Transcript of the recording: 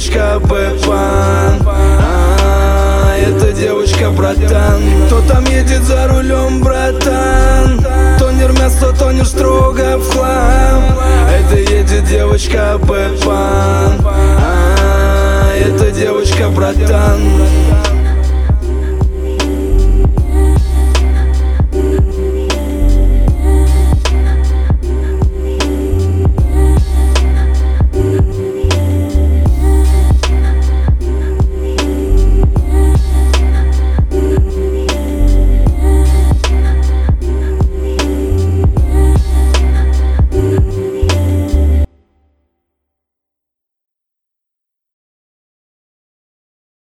девочка Пеппан, это девочка братан. Кто там едет за рулем, братан? Тонер мясо, тонер строго в хлам. Это едет девочка Пеппан, это девочка братан.